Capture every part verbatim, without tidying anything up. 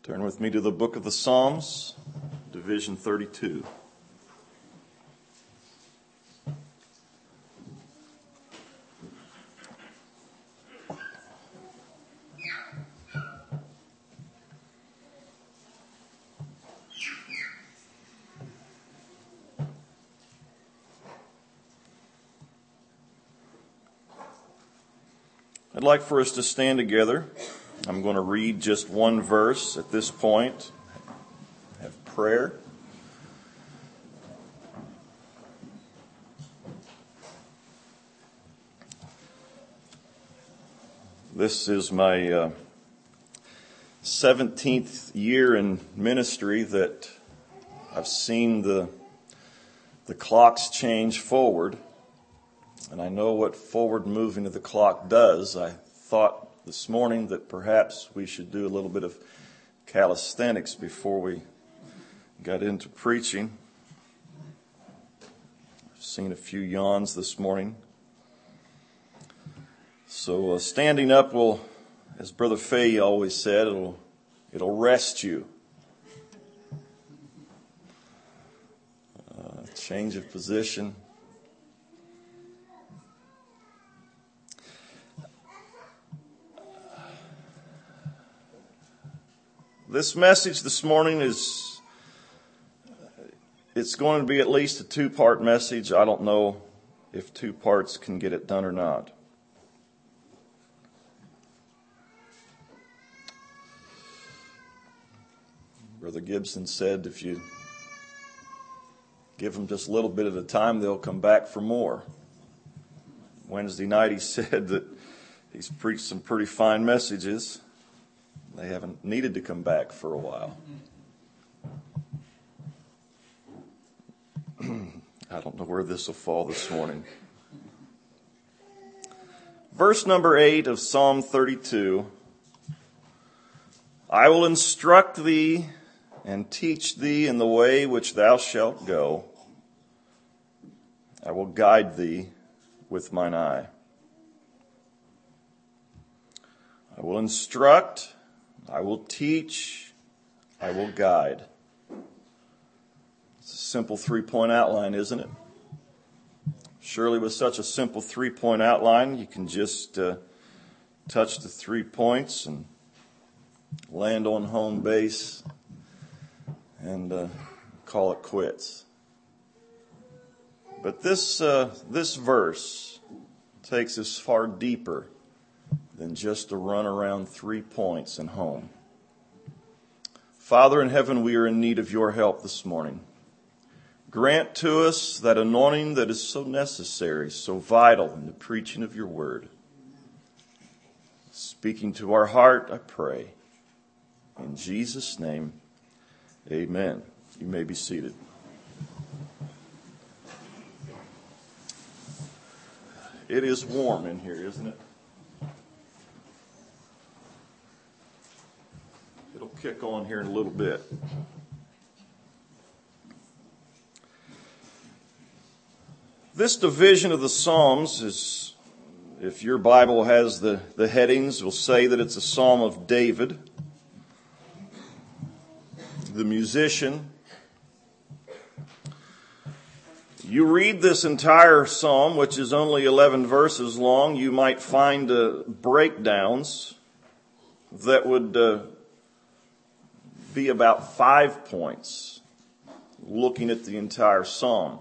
Turn with me to the book of the Psalms, division thirty-two. I'd like for us to stand together. I'm going to read just one verse at this point. Have prayer. This is my uh, seventeenth year in ministry that I've seen the the clocks change forward. And I know what forward moving of the clock does. I thought this morning that perhaps we should do a little bit of calisthenics before we got into preaching. I've seen a few yawns this morning. So uh, standing up will, as Brother Fay always said, it'll it'll rest you. Uh, change of position. This message this morning is, it's going to be at least a two-part message. I don't know if two parts can get it done or not. Brother Gibson said if you give them just a little bit at a time, they'll come back for more. Wednesday night he said that he's preached some pretty fine messages. They haven't needed to come back for a while. I don't know where this will fall this morning. Verse number eight of Psalm thirty-two. I will instruct thee and teach thee in the way which thou shalt go. I will guide thee with mine eye. I will instruct, I will teach, I will guide. It's a simple three-point outline, isn't it? Surely with such a simple three-point outline, you can just uh, touch the three points and land on home base and uh, call it quits. But this uh, this verse takes us far deeper than just to run around three points and home. Father in heaven, we are in need of your help this morning. Grant to us that anointing that is so necessary, so vital in the preaching of your word. Speaking to our heart, I pray. In Jesus' name, amen. You may be seated. It is warm in here, isn't it? It'll kick on here in a little bit. This division of the Psalms is, if your Bible has the, the headings, will say that it's a Psalm of David, the musician. You read this entire psalm, which is only eleven verses long, you might find uh, breakdowns that would uh, be about five points, looking at the entire psalm.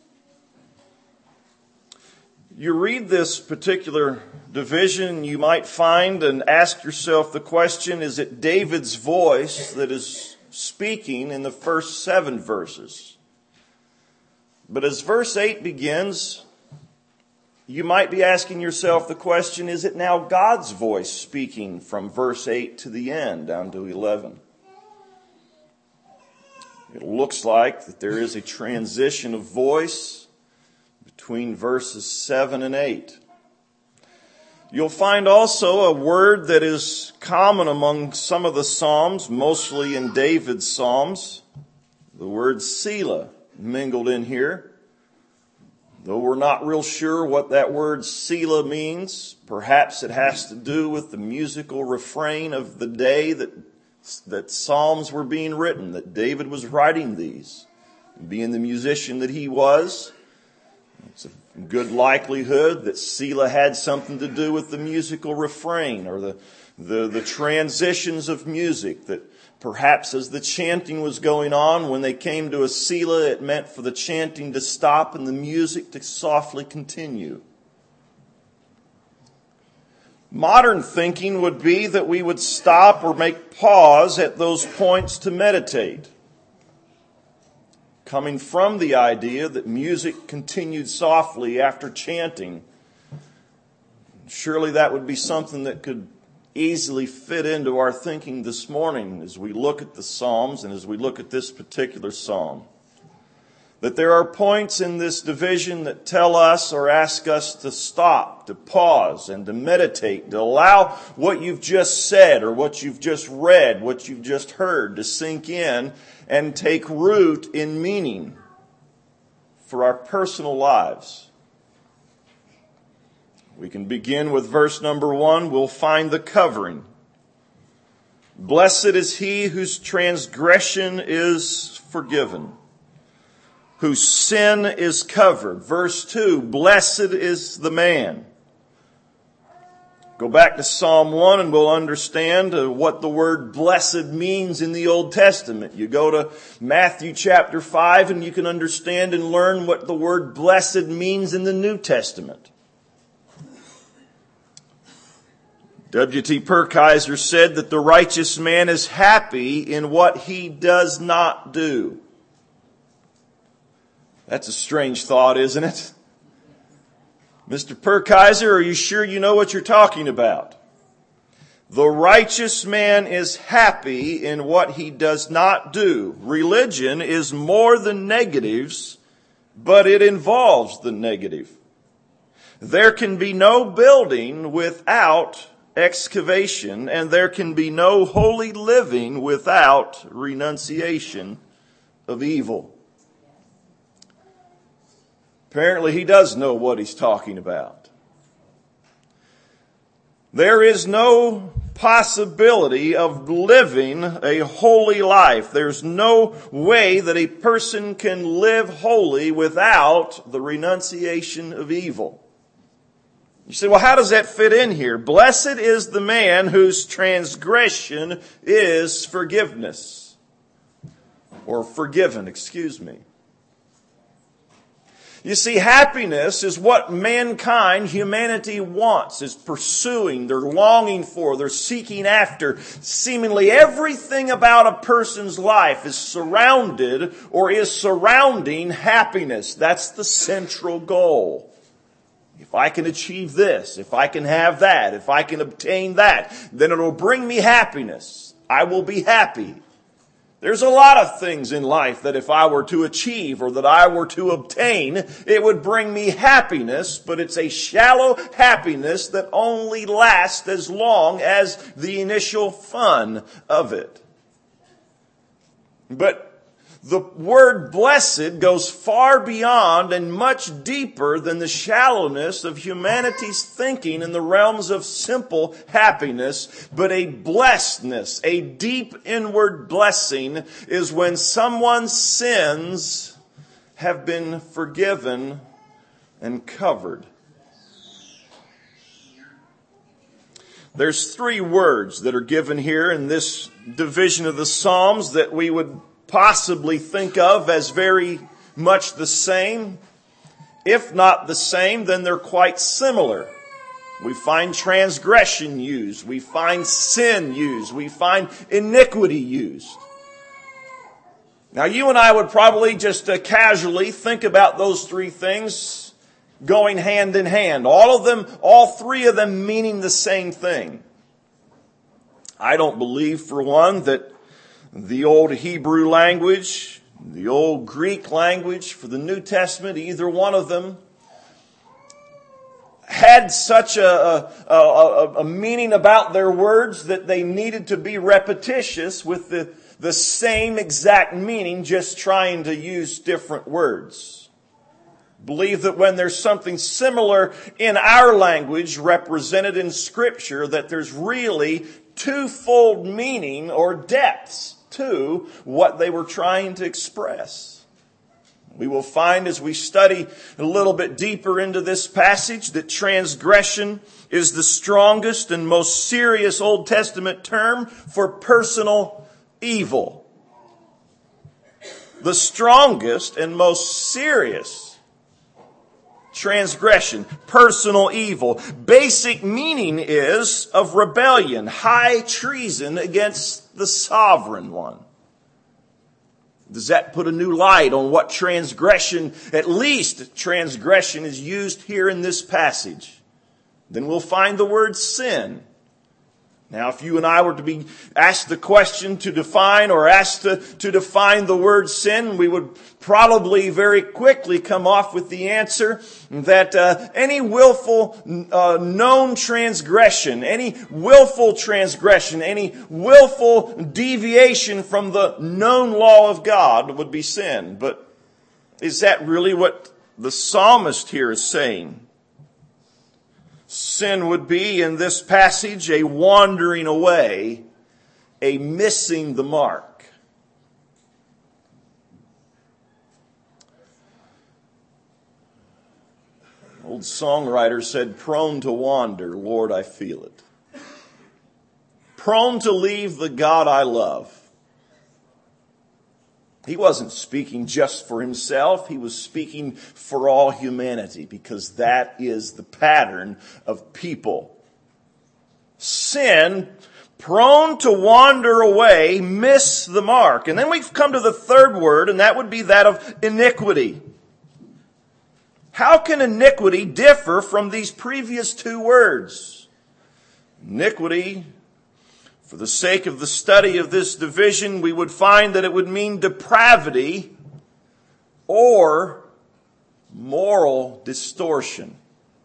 You read this particular division, you might find and ask yourself the question, is it David's voice that is speaking in the first seven verses? But as verse eight begins, you might be asking yourself the question, is it now God's voice speaking from verse eight to the end, down to eleven? It looks like that there is a transition of voice between verses seven and eight. You'll find also a word that is common among some of the Psalms, mostly in David's Psalms, the word Selah mingled in here. Though we're not real sure what that word Selah means, perhaps it has to do with the musical refrain of the day that that Psalms were being written, that David was writing these. Being the musician that he was, it's a good likelihood that Selah had something to do with the musical refrain or the, the, the transitions of music, that perhaps as the chanting was going on, when they came to a Selah, it meant for the chanting to stop and the music to softly continue. Modern thinking would be that we would stop or make pause at those points to meditate, coming from the idea that music continued softly after chanting. Surely that would be something that could easily fit into our thinking this morning as we look at the Psalms and as we look at this particular psalm. That there are points in this division that tell us or ask us to stop, to pause, and to meditate, to allow what you've just said or what you've just read, what you've just heard to sink in and take root in meaning for our personal lives. We can begin with verse number one. We'll find the covering. Blessed is he whose transgression is forgiven, whose sin is covered. Verse two, blessed is the man. Go back to Psalm one and we'll understand uh, what the word blessed means in the Old Testament. You go to Matthew chapter five and you can understand and learn what the word blessed means in the New Testament. W T Purkiser said that the righteous man is happy in what he does not do. That's a strange thought, isn't it? Mister Purkiser, are you sure you know what you're talking about? The righteous man is happy in what he does not do. Religion is more than negatives, but it involves the negative. There can be no building without excavation, and there can be no holy living without renunciation of evil. Apparently he does know what he's talking about. There is no possibility of living a holy life. There's no way that a person can live holy without the renunciation of evil. You say, well, how does that fit in here? Blessed is the man whose transgression is forgiveness. Or forgiven, excuse me. You see, happiness is what mankind, humanity wants, is pursuing, they're longing for, they're seeking after. Seemingly everything about a person's life is surrounded or is surrounding happiness. That's the central goal. If I can achieve this, if I can have that, if I can obtain that, then it'll bring me happiness. I will be happy. There's a lot of things in life that if I were to achieve or that I were to obtain, it would bring me happiness, but it's a shallow happiness that only lasts as long as the initial fun of it. But the word blessed goes far beyond and much deeper than the shallowness of humanity's thinking in the realms of simple happiness. But a blessedness, a deep inward blessing, is when someone's sins have been forgiven and covered. There's three words that are given here in this division of the Psalms that we would possibly think of as very much the same. If not the same, then they're quite similar. We find transgression used. We find sin used. We find iniquity used. Now, you and I would probably just uh, casually think about those three things going hand in hand. All of them, all three of them meaning the same thing. I don't believe, for one, that the old Hebrew language, the old Greek language for the New Testament, either one of them had such a, a, a, a meaning about their words that they needed to be repetitious with the, the same exact meaning, just trying to use different words. Believe that when there's something similar in our language represented in Scripture, that there's really twofold meaning or depths to what they were trying to express. We will find as we study a little bit deeper into this passage that transgression is the strongest and most serious Old Testament term for personal evil. The strongest and most serious transgression, personal evil. Basic meaning is of rebellion, high treason against the sovereign one. Does that put a new light on what transgression, at least transgression, is used here in this passage? Then we'll find the word sin. Now, if you and I were to be asked the question to define or asked to, to define the word sin, we would probably very quickly come off with the answer that uh, any willful uh, known transgression, any willful transgression, any willful deviation from the known law of God would be sin. But is that really what the psalmist here is saying? Sin would be, in this passage, a wandering away, a missing the mark. Old songwriter said, prone to wander, Lord, I feel it. Prone to leave the God I love. He wasn't speaking just for himself. He was speaking for all humanity, because that is the pattern of people. Sin, prone to wander away, miss the mark. And then we've come to the third word, and that would be that of iniquity. How can iniquity differ from these previous two words? Iniquity, for the sake of the study of this division, we would find that it would mean depravity or moral distortion.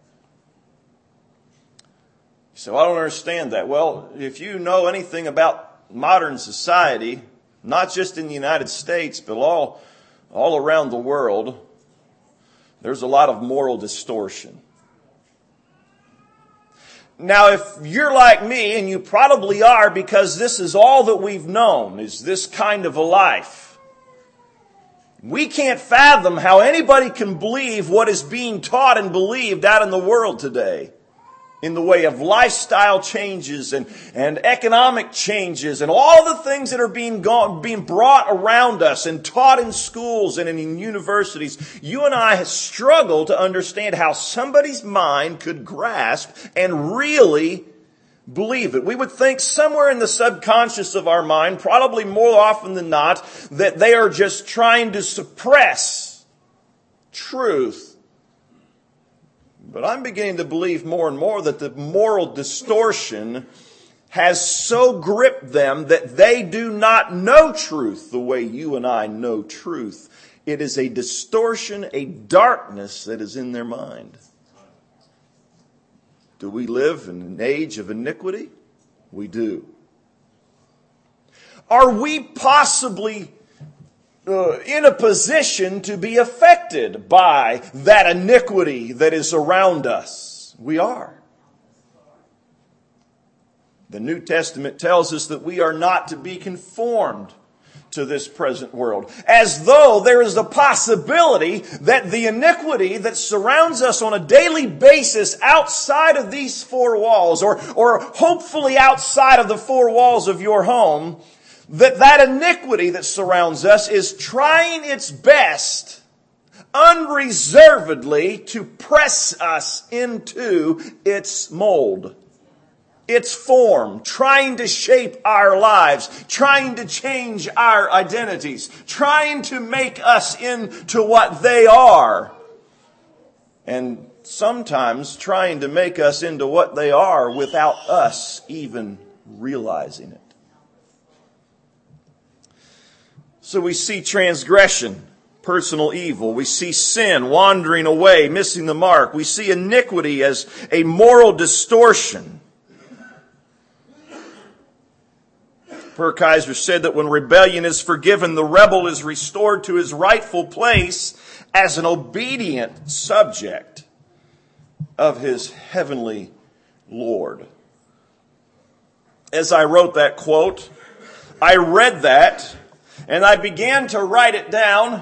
So I don't understand that. Well, if you know anything about modern society, not just in the United States, but all, all around the world, there's a lot of moral distortion. Now, if you're like me, and you probably are, because this is all that we've known, is this kind of a life. We can't fathom how anybody can believe what is being taught and believed out in the world today, in the way of lifestyle changes and, and economic changes and all the things that are being gone, being brought around us and taught in schools and in universities. You and I have struggled to understand how somebody's mind could grasp and really believe it. We would think somewhere in the subconscious of our mind, probably more often than not, that they are just trying to suppress truth. But I'm beginning to believe more and more that the moral distortion has so gripped them that they do not know truth the way you and I know truth. It is a distortion, a darkness that is in their mind. Do we live in an age of iniquity? We do. Are we possibly Uh, in a position to be affected by that iniquity that is around us? We are. The New Testament tells us that we are not to be conformed to this present world, as though there is a possibility that the iniquity that surrounds us on a daily basis outside of these four walls, or, or hopefully outside of the four walls of your home, that that iniquity that surrounds us is trying its best unreservedly to press us into its mold, its form, trying to shape our lives, trying to change our identities, trying to make us into what they are, and sometimes trying to make us into what they are without us even realizing it. So we see transgression, personal evil. We see sin, wandering away, missing the mark. We see iniquity as a moral distortion. Purkaiser said that when rebellion is forgiven, the rebel is restored to his rightful place as an obedient subject of his heavenly Lord. as I wrote that quote. I read that and I began to write it down.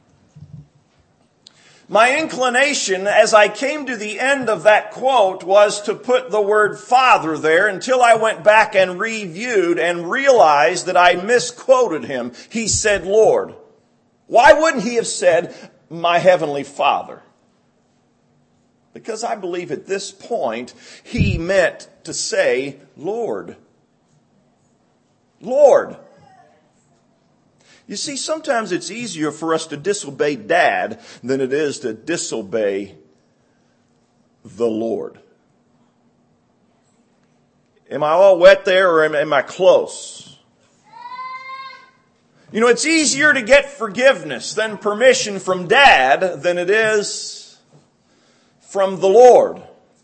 My inclination as I came to the end of that quote was to put the word Father there until I went back and reviewed and realized that I misquoted him. He said Lord. Why wouldn't he have said my heavenly Father? Because I believe at this point he meant to say Lord. Lord. You see, sometimes it's easier for us to disobey Dad than it is to disobey the Lord. Am I all wet there or am, am I close? You know, it's easier to get forgiveness than permission from Dad than it is from the Lord.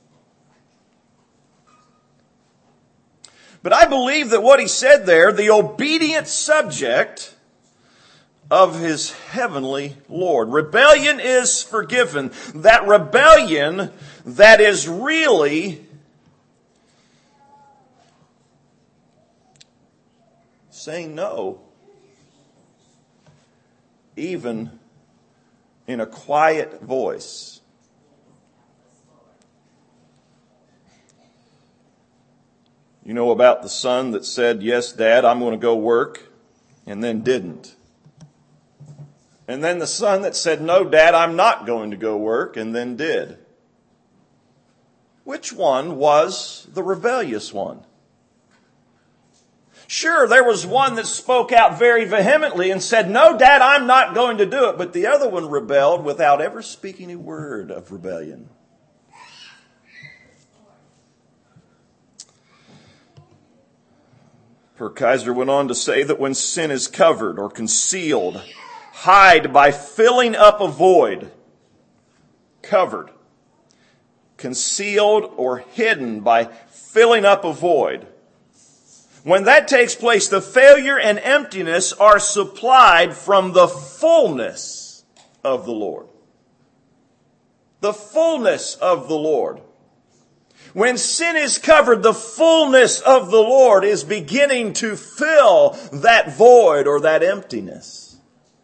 But I believe that what he said there, the obedient subject of his heavenly Lord. Rebellion is forgiven. That rebellion that is really saying no, even in a quiet voice. You know about the son that said, yes, Dad, I'm going to go work, and then didn't. And then the son that said, no, Dad, I'm not going to go work, and then did. Which one was the rebellious one? Sure, there was one that spoke out very vehemently and said, no, Dad, I'm not going to do it. But the other one rebelled without ever speaking a word of rebellion. Purkiser went on to say that when sin is covered or concealed, hide by filling up a void. Covered. Concealed or hidden by filling up a void. When that takes place, the failure and emptiness are supplied from the fullness of the Lord. The fullness of the Lord. When sin is covered, the fullness of the Lord is beginning to fill that void or that emptiness.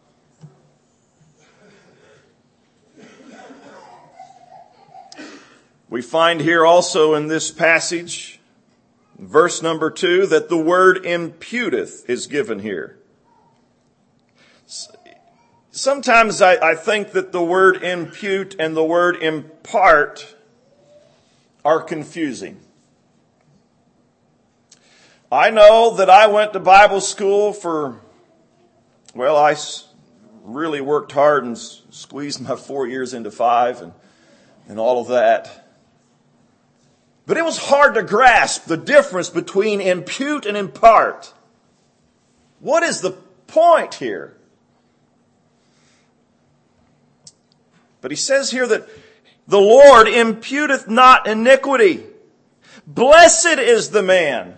We find here also in this passage, verse number two, that the word imputeth is given here. Sometimes I, I think that the word impute and the word impart are confusing. I know that I went to Bible school for, well, I really worked hard and squeezed my four years into five and, and all of that. But it was hard to grasp the difference between impute and impart. What is the point here? But he says here that the Lord imputeth not iniquity. Blessed is the man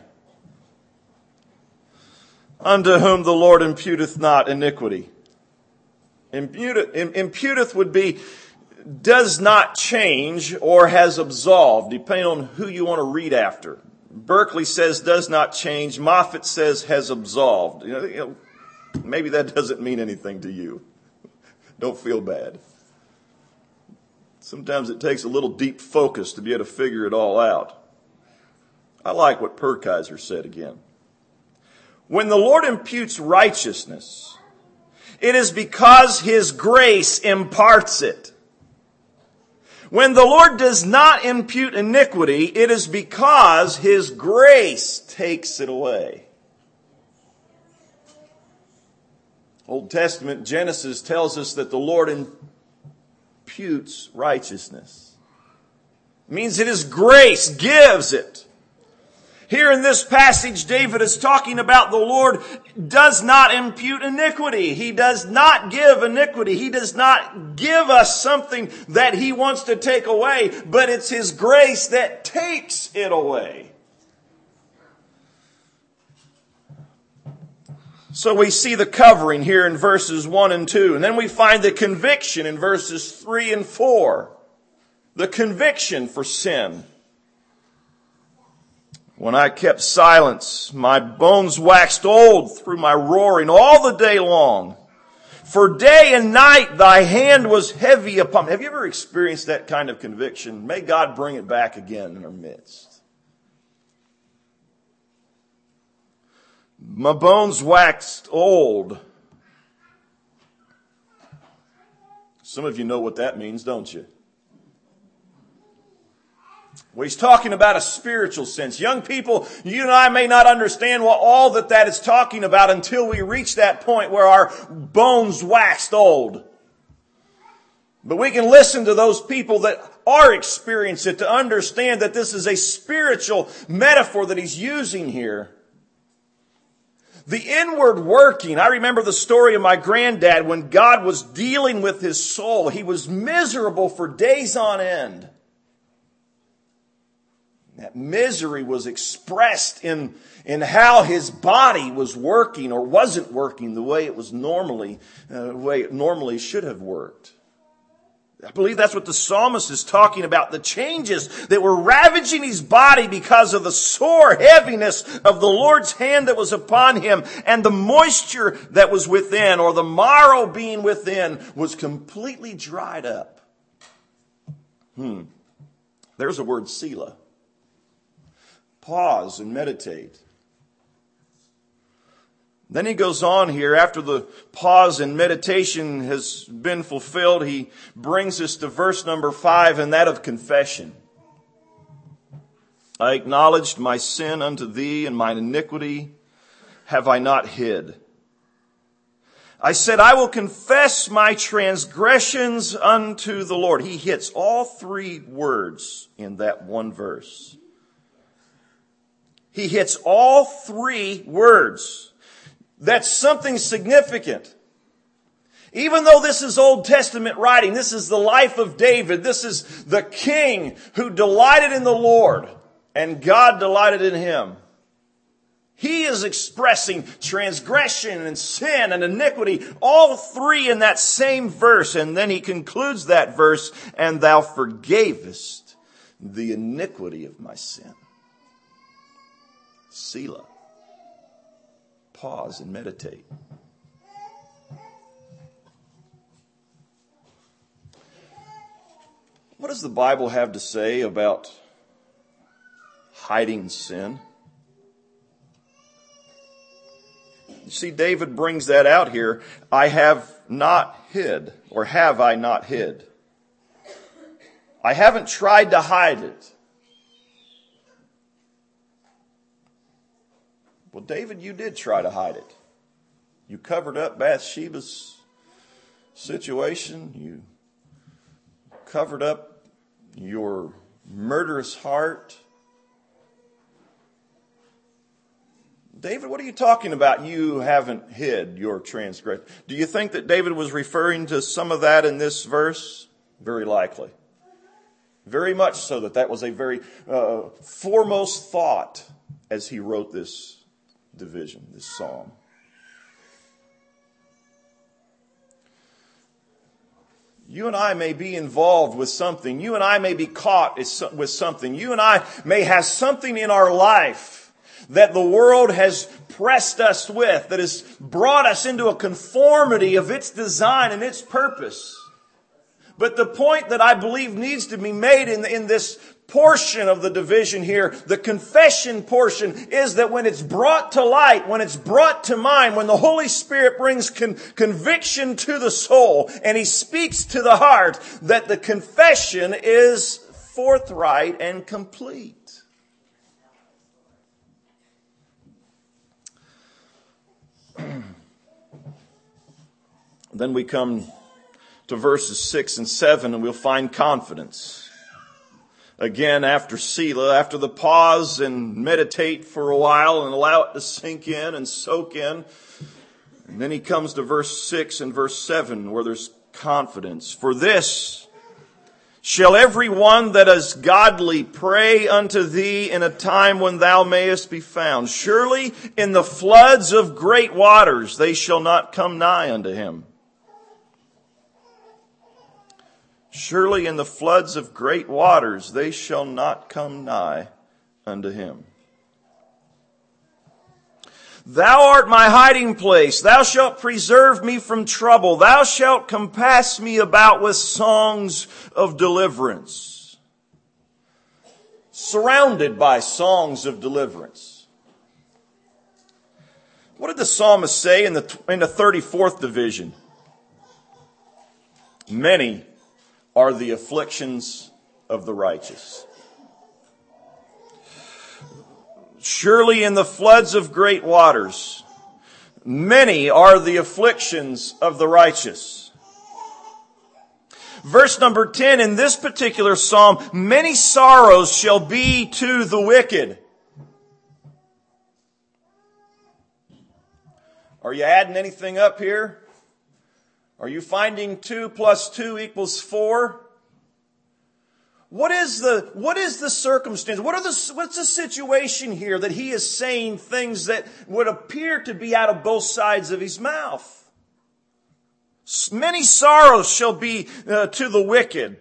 unto whom the Lord imputeth not iniquity. Imputeth, imputeth would be does not change or has absolved, depending on who you want to read after. Berkeley says does not change. Moffatt says has absolved. You know, you know, maybe that doesn't mean anything to you. Don't feel bad. Sometimes it takes a little deep focus to be able to figure it all out. I like what Purkiser said again. When the Lord imputes righteousness, it is because His grace imparts it. When the Lord does not impute iniquity, it is because His grace takes it away. Old Testament Genesis tells us that the Lord imputes righteousness. It means that His grace gives it. Here in this passage, David is talking about the Lord does not impute iniquity. He does not give iniquity. He does not give us something that He wants to take away, but it's His grace that takes it away. So we see the covering here in verses one and two. And then we find the conviction in verses three and four. The conviction for sin. When I kept silence, my bones waxed old through my roaring all the day long. For day and night thy hand was heavy upon me. Have you ever experienced that kind of conviction? May God bring it back again in our midst. My bones waxed old. Some of you know what that means, don't you? Well, he's talking about a spiritual sense. Young people, you and I may not understand what all that that is talking about until we reach that point where our bones waxed old. But we can listen to those people that are experiencing it to understand that this is a spiritual metaphor that he's using here. The inward working. I remember the story of my granddad when God was dealing with his soul. He was miserable for days on end. That misery was expressed in, in how his body was working or wasn't working the way it was normally, uh, the way it normally should have worked. I believe that's what the psalmist is talking about. The changes that were ravaging his body because of the sore heaviness of the Lord's hand that was upon him, and the moisture that was within, or the marrow being within, was completely dried up. Hmm. There's a word, Selah. Pause and meditate. Then he goes on here, after the pause and meditation has been fulfilled, he brings us to verse number five, and that of confession. I acknowledged my sin unto thee, and mine iniquity have I not hid. I said, I will confess my transgressions unto the Lord. He hits all three words in that one verse. He hits all three words. That's something significant. Even though this is Old Testament writing, this is the life of David, this is the king who delighted in the Lord, and God delighted in him. He is expressing transgression and sin and iniquity, all three in that same verse. And then he concludes that verse, and thou forgavest the iniquity of my sin. Selah. Pause and meditate. What does the Bible have to say about hiding sin? You see, David brings that out here. I have not hid, or have I not hid? I haven't tried to hide it. Well, David, you did try to hide it. You covered up Bathsheba's situation. You covered up your murderous heart. David, what are you talking about? You haven't hid your transgression. Do you think that David was referring to some of that in this verse? Very likely. Very much so that that was a very uh, foremost thought as he wrote this division, this psalm. You and I may be involved with something. You and I may be caught with something. You and I may have something in our life that the world has pressed us with, that has brought us into a conformity of its design and its purpose. But the point that I believe needs to be made in, in this portion of the division here, the confession portion, is that when it's brought to light, when it's brought to mind, when the Holy Spirit brings con- conviction to the soul and He speaks to the heart, that the confession is forthright and complete. Then we come to verses six and seven, and we'll find confidence. Again, after Selah, after the pause and meditate for a while and allow it to sink in and soak in. And then he comes to verse six and verse seven, where there's confidence. For this shall every one that is godly pray unto thee in a time when thou mayest be found. Surely in the floods of great waters they shall not come nigh unto him. Surely in the floods of great waters they shall not come nigh unto him. Thou art my hiding place. Thou shalt preserve me from trouble. Thou shalt compass me about with songs of deliverance. Surrounded by songs of deliverance. What did the psalmist say in the, in the thirty-fourth division? Many are the afflictions of the righteous. Surely in the floods of great waters, many are the afflictions of the righteous. Verse number ten, in this particular psalm, many sorrows shall be to the wicked. Are you adding anything up here? Are you finding two plus two equals four? What is the, what is the circumstance? What are the, what's the situation here that he is saying things that would appear to be out of both sides of his mouth? Many sorrows shall be uh, to the wicked.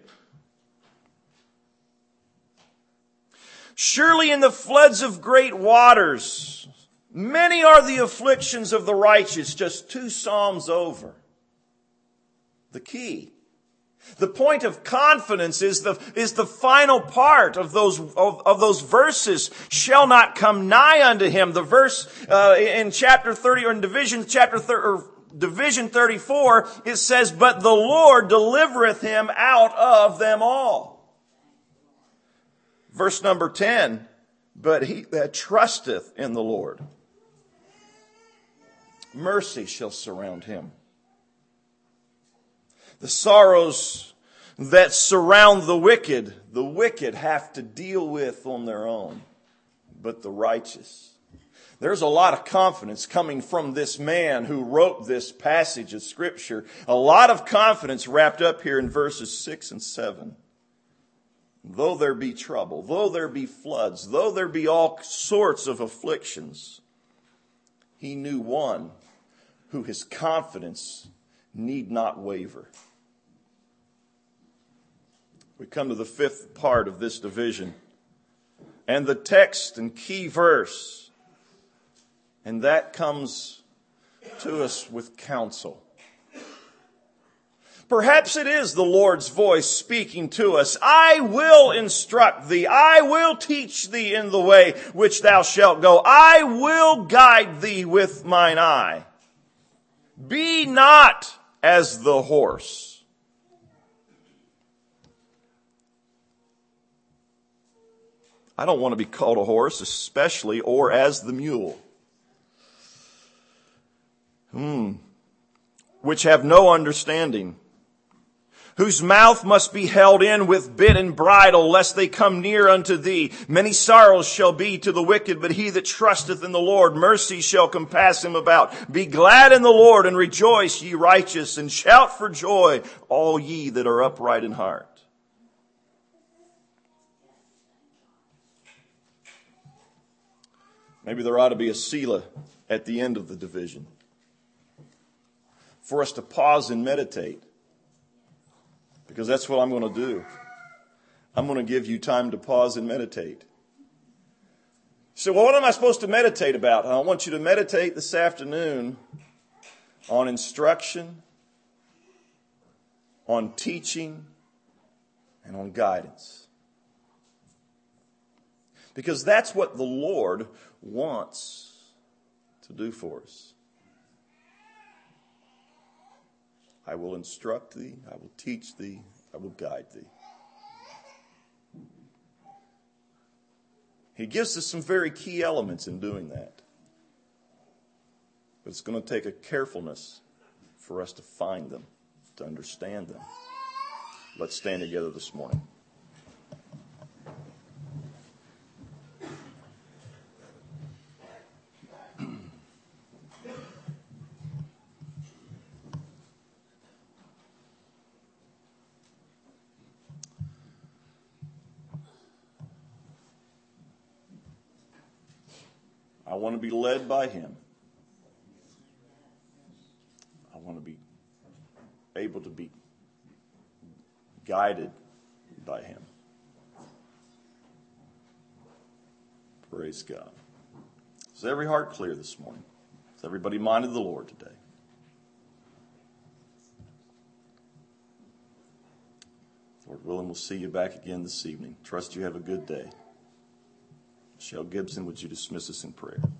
Surely in the floods of great waters, many are the afflictions of the righteous. Just two psalms over. The key. The point of confidence is the, is the final part of those, of, of those verses. Shall not come nigh unto him. The verse, uh, in chapter thirty, or in division, chapter thirty, or division thirty-four, it says, but the Lord delivereth him out of them all. Verse number ten, but he that trusteth in the Lord, mercy shall surround him. The sorrows that surround the wicked, the wicked have to deal with on their own. But the righteous. There's a lot of confidence coming from this man who wrote this passage of Scripture. A lot of confidence wrapped up here in verses six and seven. Though there be trouble, though there be floods, though there be all sorts of afflictions, he knew one who his confidence need not waver. We come to the fifth part of this division and the text and key verse. And that comes to us with counsel. Perhaps it is the Lord's voice speaking to us. I will instruct thee. I will teach thee in the way which thou shalt go. I will guide thee with mine eye. Be not as the horse. I don't want to be called a horse, especially or as the mule. Hmm. Which have no understanding, whose mouth must be held in with bit and bridle, lest they come near unto thee. Many sorrows shall be to the wicked, but he that trusteth in the Lord, mercy shall compass him about. Be glad in the Lord, and rejoice, ye righteous, and shout for joy, all ye that are upright in heart. Maybe there ought to be a Selah at the end of the division for us to pause and meditate. Because that's what I'm going to do. I'm going to give you time to pause and meditate. So well, what am I supposed to meditate about? I want you to meditate this afternoon on instruction, on teaching, and on guidance. Because that's what the Lord wants to do for us. I will instruct thee, I will teach thee, I will guide thee. He gives us some very key elements in doing that. But it's going to take a carefulness for us to find them, to understand them. Let's stand together this morning. I want to be led by him. I want to be able to be guided by him. Praise God. Is every heart clear this morning? Is everybody minded the Lord today? Lord willing, we'll see you back again this evening. Trust you have a good day. Michelle Gibson, would you dismiss us in prayer?